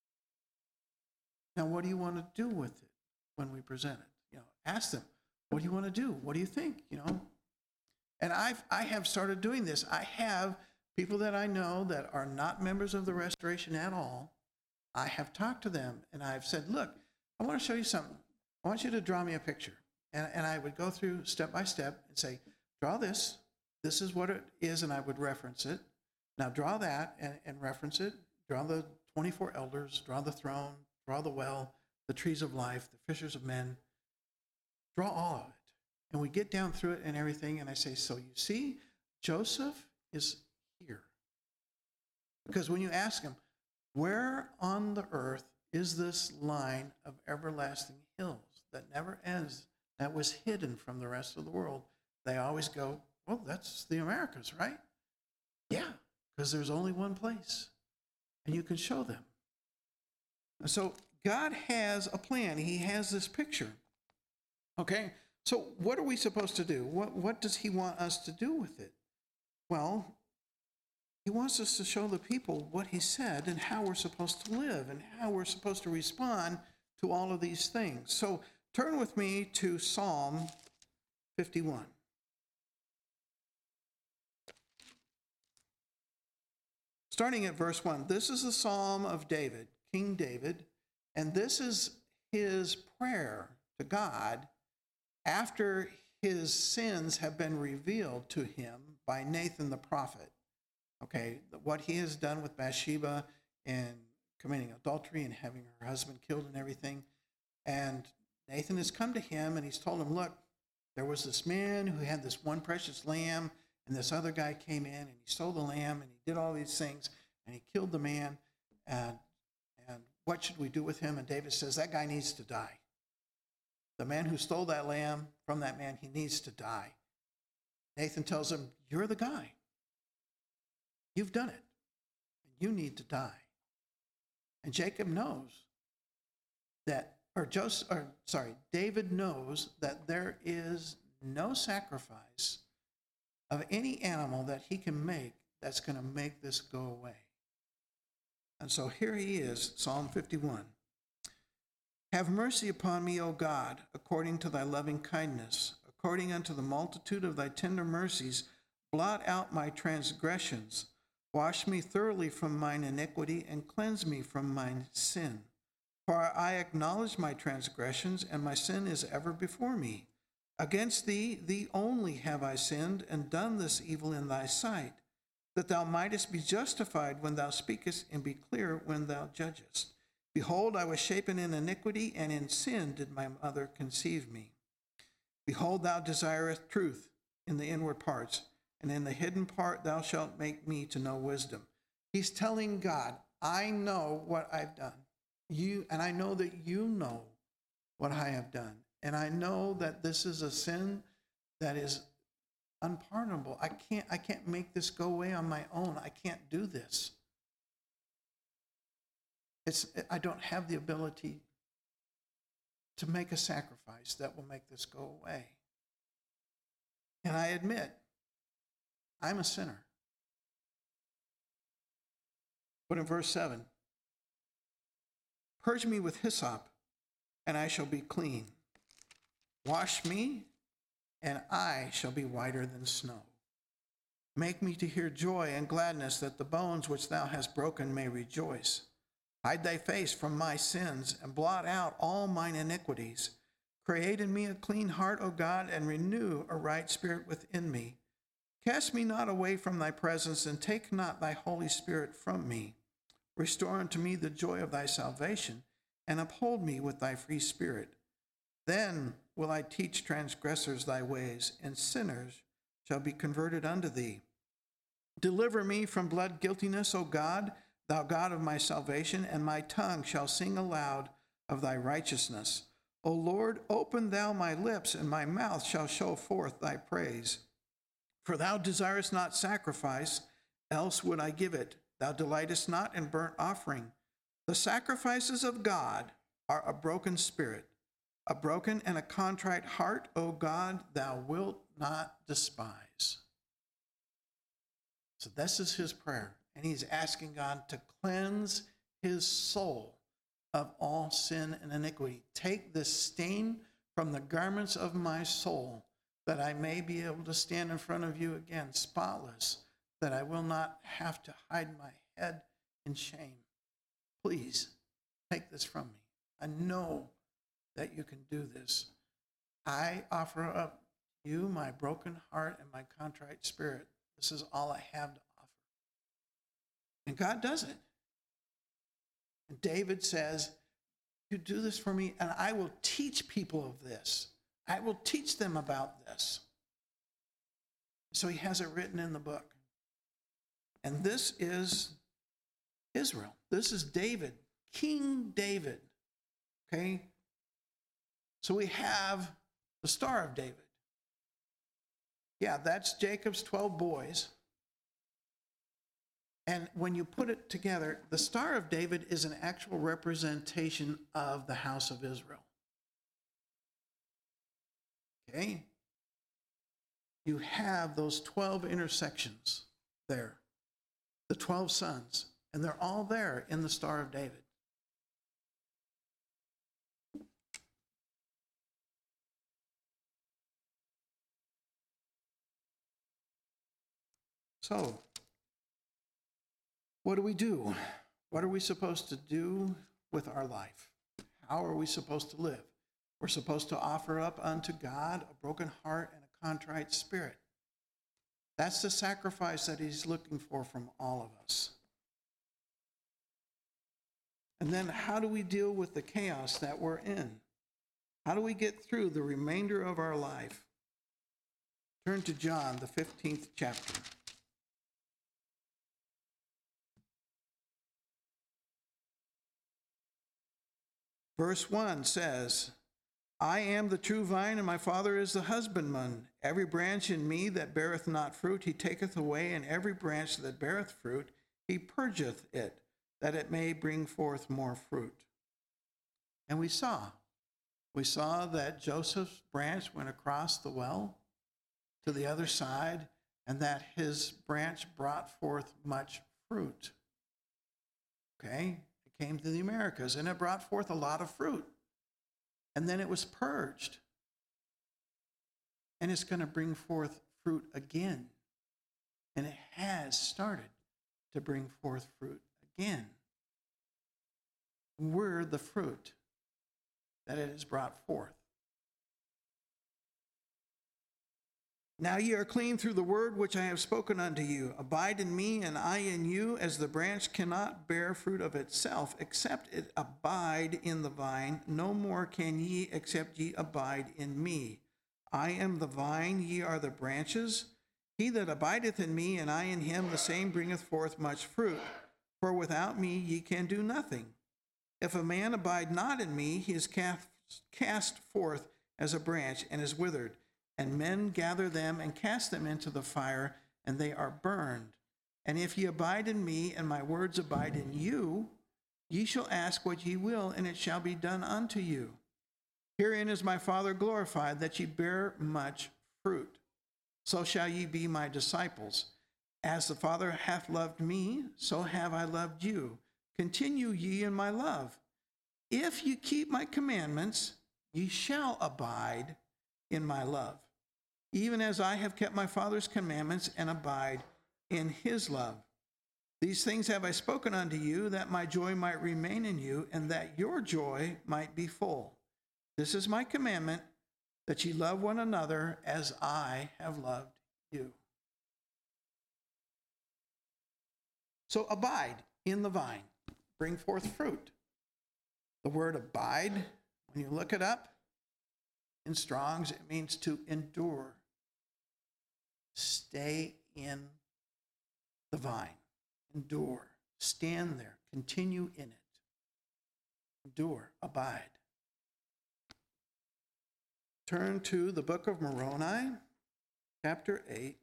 Now, what do you want to do with it when we present it? Ask them, what do you want to do? What do you think? And I have started doing this. I have people that I know that are not members of the Restoration at all. I have talked to them and I've said, look, I want to show you something. I want you to draw me a picture. And I would go through step by step and say, draw this. This is what it is, and I would reference it. Now draw that and reference it. Draw the 24 elders, draw the throne, draw the well, the trees of life, the fishers of men. Draw all of it. And we get down through it and everything, and I say, so you see, Joseph is here. Because when you ask him, where on the earth is this line of everlasting hills that never ends, that was hidden from the rest of the world? They always go, well, that's the Americas, right? Yeah, because there's only one place, and you can show them. And so God has a plan. He has this picture. Okay, so what are we supposed to do? What does he want us to do with it? Well, he wants us to show the people what he said and how we're supposed to live and how we're supposed to respond to all of these things. So turn with me to Psalm 51. starting at verse 1. This is the Psalm of David, King David, and this is his prayer to God after his sins have been revealed to him by Nathan the prophet. Okay, what he has done with Bathsheba and committing adultery and having her husband killed and everything. And Nathan has come to him and he's told him, look, there was this man who had this one precious lamb, and this other guy came in and he stole the lamb and he did all these things and he killed the man. And what should we do with him? And David says, that guy needs to die. The man who stole that lamb from that man, he needs to die. Nathan tells him, you're the guy. You've done it. You need to die. And Jacob knows that, David knows that there is no sacrifice of any animal that he can make that's going to make this go away. And so here he is, Psalm 51. Have mercy upon me, O God, according to thy loving kindness, according unto the multitude of thy tender mercies, blot out my transgressions. Wash me thoroughly from mine iniquity, and cleanse me from mine sin. For I acknowledge my transgressions, and my sin is ever before me. Against thee, thee only have I sinned, and done this evil in thy sight, that thou mightest be justified when thou speakest, and be clear when thou judgest. Behold, I was shapen in iniquity, and in sin did my mother conceive me. Behold, thou desirest truth in the inward parts, and in the hidden part thou shalt make me to know wisdom. He's telling God, I know what I've done. And I know that you know what I have done. And I know that this is a sin that is unpardonable. I can't make this go away on my own. I can't do this. I don't have the ability to make a sacrifice that will make this go away. And I admit, I'm a sinner. But in verse 7, purge me with hyssop, and I shall be clean. Wash me, and I shall be whiter than snow. Make me to hear joy and gladness, that the bones which thou hast broken may rejoice. Hide thy face from my sins, and blot out all mine iniquities. Create in me a clean heart, O God, and renew a right spirit within me. Cast me not away from thy presence, and take not thy Holy Spirit from me. Restore unto me the joy of thy salvation, and uphold me with thy free spirit. Then will I teach transgressors thy ways, and sinners shall be converted unto thee. Deliver me from blood guiltiness, O God, thou God of my salvation, and my tongue shall sing aloud of thy righteousness. O Lord, open thou my lips, and my mouth shall show forth thy praise. For thou desirest not sacrifice, else would I give it. Thou delightest not in burnt offering. The sacrifices of God are a broken spirit, a broken and a contrite heart, O God, thou wilt not despise. So this is his prayer, and he's asking God to cleanse his soul of all sin and iniquity. Take this stain from the garments of my soul, that I may be able to stand in front of you again, spotless, that I will not have to hide my head in shame. Please, take this from me. I know that you can do this. I offer up to you my broken heart and my contrite spirit. This is all I have to offer. And God does it. And David says, you do this for me, and I will teach people of this. I will teach them about this. So he has it written in the book. And this is Israel. This is David, King David. Okay? So we have the Star of David. Yeah, that's Jacob's 12 boys. And when you put it together, the Star of David is an actual representation of the house of Israel. Okay? You have those 12 intersections there, the 12 sons, and they're all there in the Star of David. So, What do we do? What are we supposed to do with our life? How are we supposed to live? We're supposed to offer up unto God a broken heart and a contrite spirit. That's the sacrifice that he's looking for from all of us. And then how do we deal with the chaos that we're in? How do we get through the remainder of our life? Turn to John, the 15th chapter. Verse 1 says, I am the true vine, and my Father is the husbandman. Every branch in me that beareth not fruit, he taketh away, and every branch that beareth fruit, he purgeth it, that it may bring forth more fruit. And we saw that Joseph's branch went across the well to the other side, and that his branch brought forth much fruit. Okay? It came to the Americas, and it brought forth a lot of fruit. And then it was purged. And it's going to bring forth fruit again. And it has started to bring forth fruit again. We're the fruit that it has brought forth. Now ye are clean through the word which I have spoken unto you. Abide in me, and I in you, as the branch cannot bear fruit of itself, except it abide in the vine. No more can ye, except ye abide in me. I am the vine, ye are the branches. He that abideth in me, and I in him, the same bringeth forth much fruit. For without me ye can do nothing. If a man abide not in me, he is cast forth as a branch, and is withered. And men gather them and cast them into the fire, and they are burned. And if ye abide in me, and my words abide in you, ye shall ask what ye will, and it shall be done unto you. Herein is my Father glorified, that ye bear much fruit. So shall ye be my disciples. As the Father hath loved me, so have I loved you. Continue ye in my love. If ye keep my commandments, ye shall abide in my love, even as I have kept my Father's commandments and abide in his love. These things have I spoken unto you, that my joy might remain in you, and that your joy might be full. This is my commandment, that ye love one another as I have loved you. So abide in the vine, bring forth fruit. The word abide, when you look it up, in Strong's, it means to endure. Stay in the vine. Endure. Stand there. Continue in it. Endure. Abide. Turn to the book of Moroni, chapter 8.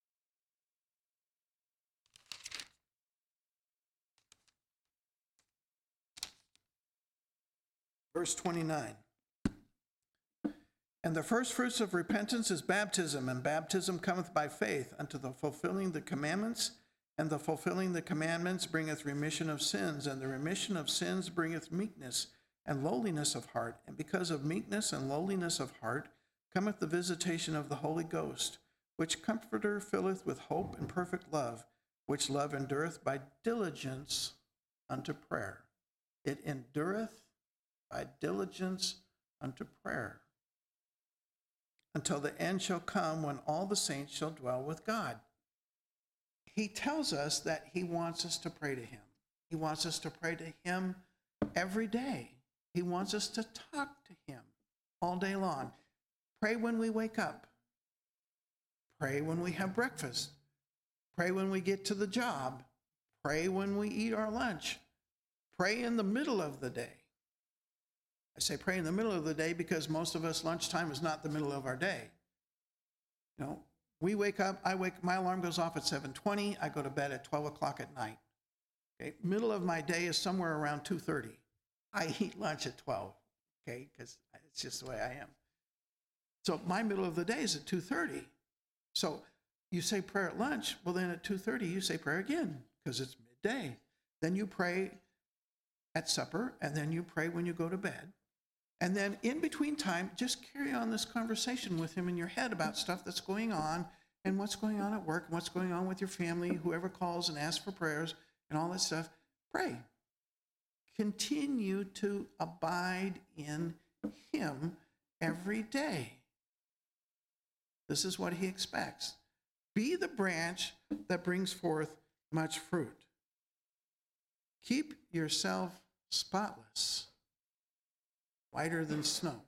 Verse 29. And the first fruits of repentance is baptism, and baptism cometh by faith unto the fulfilling the commandments, and the fulfilling the commandments bringeth remission of sins, and the remission of sins bringeth meekness and lowliness of heart. And because of meekness and lowliness of heart cometh the visitation of the Holy Ghost, which Comforter filleth with hope and perfect love, which love endureth by diligence unto prayer. It endureth by diligence unto prayer, until the end shall come, when all the saints shall dwell with God. He tells us that he wants us to pray to him. He wants us to pray to him every day. He wants us to talk to him all day long. Pray when we wake up. Pray when we have breakfast. Pray when we get to the job. Pray when we eat our lunch. Pray in the middle of the day. I say pray in the middle of the day because most of us, lunchtime is not the middle of our day. You know, we wake up, my alarm goes off at 7:20, I go to bed at 12 o'clock at night. Okay, middle of my day is somewhere around 2:30. I eat lunch at 12, okay, because it's just the way I am. So my middle of the day is at 2:30. So you say prayer at lunch, well then at 2:30 you say prayer again, because it's midday. Then you pray at supper, and then you pray when you go to bed. And then in between time, just carry on this conversation with him in your head about stuff that's going on and what's going on at work and what's going on with your family. Whoever calls and asks for prayers, and all that stuff, pray. Continue to abide in him every day. This is what he expects. Be the branch that brings forth much fruit. Keep yourself spotless, whiter than snow.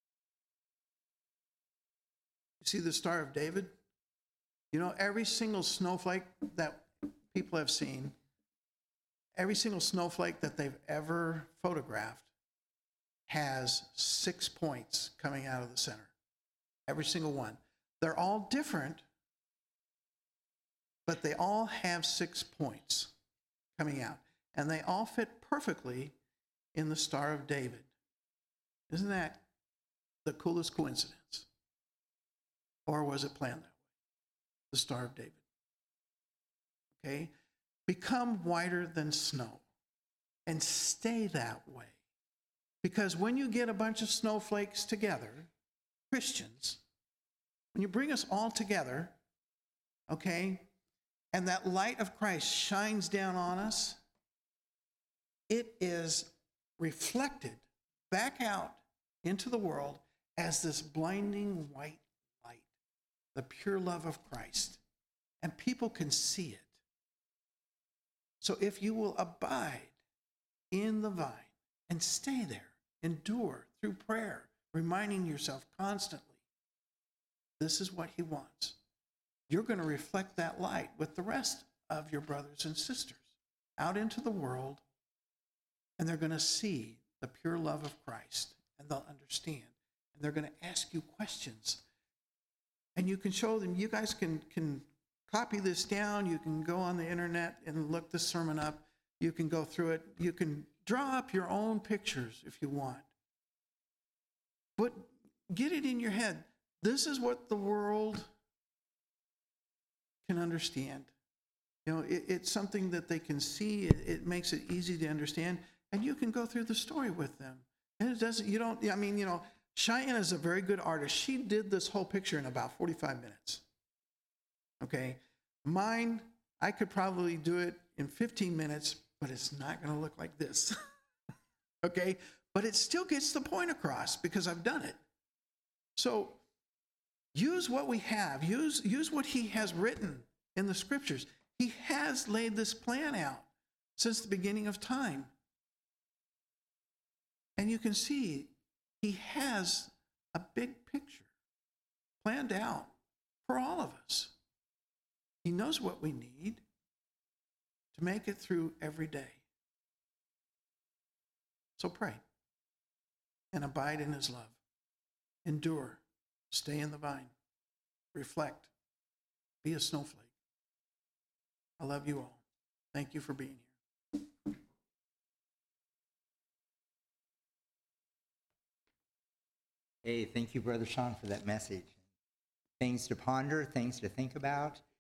You see the Star of David? You know, every single snowflake that people have seen, every single snowflake that they've ever photographed has 6 points coming out of the center. Every single one. They're all different, but they all have 6 points coming out. And they all fit perfectly in the Star of David. Isn't that the coolest coincidence? Or was it planned that way? The Star of David. Okay? Become whiter than snow and stay that way. Because when you get a bunch of snowflakes together, Christians, when you bring us all together, okay, and that light of Christ shines down on us, it is reflected back out into the world as this blinding white light, the pure love of Christ. And people can see it. So if you will abide in the vine and stay there, endure through prayer, reminding yourself constantly, this is what he wants. You're going to reflect that light with the rest of your brothers and sisters out into the world, and they're going to see the pure love of Christ, and they'll understand. And they're going to ask you questions. And you can show them, you guys can copy this down. You can go on the internet and look this sermon up. You can go through it. You can draw up your own pictures if you want. But get it in your head. This is what the world can understand. You know, it's something that they can see. It makes it easy to understand. And you can go through the story with them. And it doesn't, you don't, I mean, you know, Cheyenne is a very good artist. She did this whole picture in about 45 minutes. Okay. Mine, I could probably do it in 15 minutes, but it's not going to look like this. Okay. But it still gets the point across because I've done it. So use what we have. Use what he has written in the scriptures. He has laid this plan out since the beginning of time. And you can see he has a big picture planned out for all of us. He knows what we need to make it through every day. So pray and abide in his love. Endure. Stay in the vine. Reflect. Be a snowflake. I love you all. Thank you for being here. Hey, thank you, Brother Sean, for that message. Things to ponder, things to think about.